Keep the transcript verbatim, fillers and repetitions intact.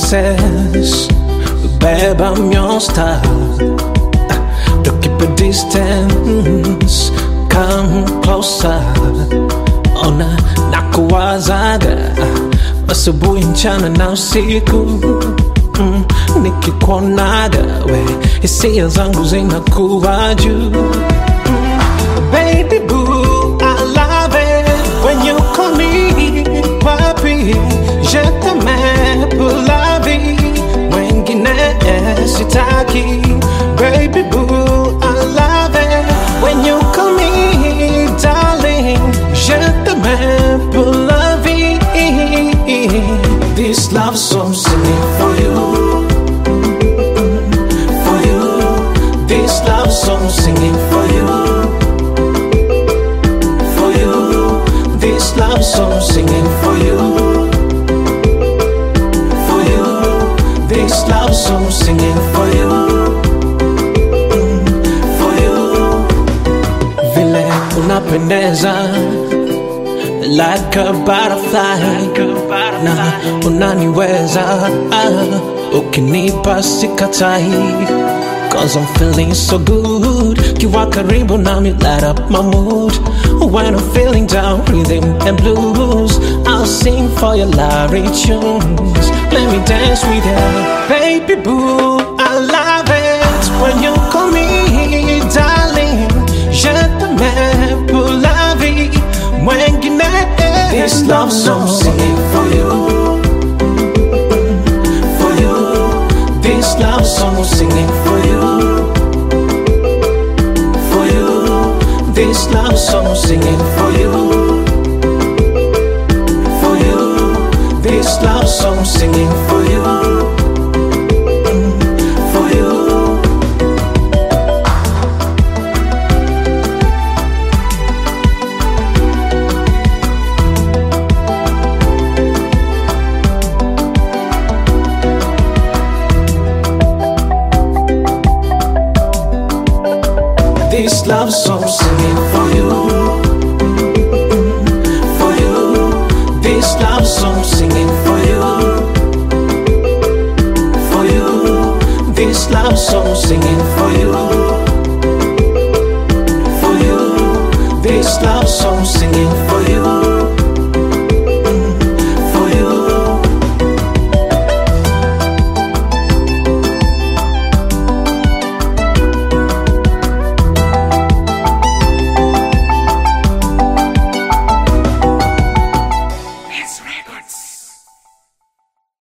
princess, babe, I'm your star. Don't keep a distance, come closer. Ona nakuwazaga asubuhi, mchana na usiku. Mm, nikikuonaga we, hisia zangu zinakuwa juu. Mm, baby boo, I love it when you call me papi. Je t'aime pour la vie, wengine sitaki. Baby boo, I love it when you call me darling. Je t'aime pour la vie. This love song singing for you, for you. This love song singing for you, for you. This love song singing for you, for you. This love song singing for you, for you. Vile unapendeza like a butterfly, na unaniweza ah, ukinipa sikatai. Cause I'm feeling so good, kiwa karibu nami light up my mood. When I'm feeling down, rhythm and blues, I'll sing for your Larry tunes. Let me dance with you, baby boo, I love it when you call me darling. Je t'aime pour la vie, wengine. This love song singing for you, for you. This love song singing for you, for you. This love song singing for you, for you. This love song singing for you, for you. This love song singing for you, for you. This love song singing for you, for you. This love song singing for you, for you. This love song singing for you.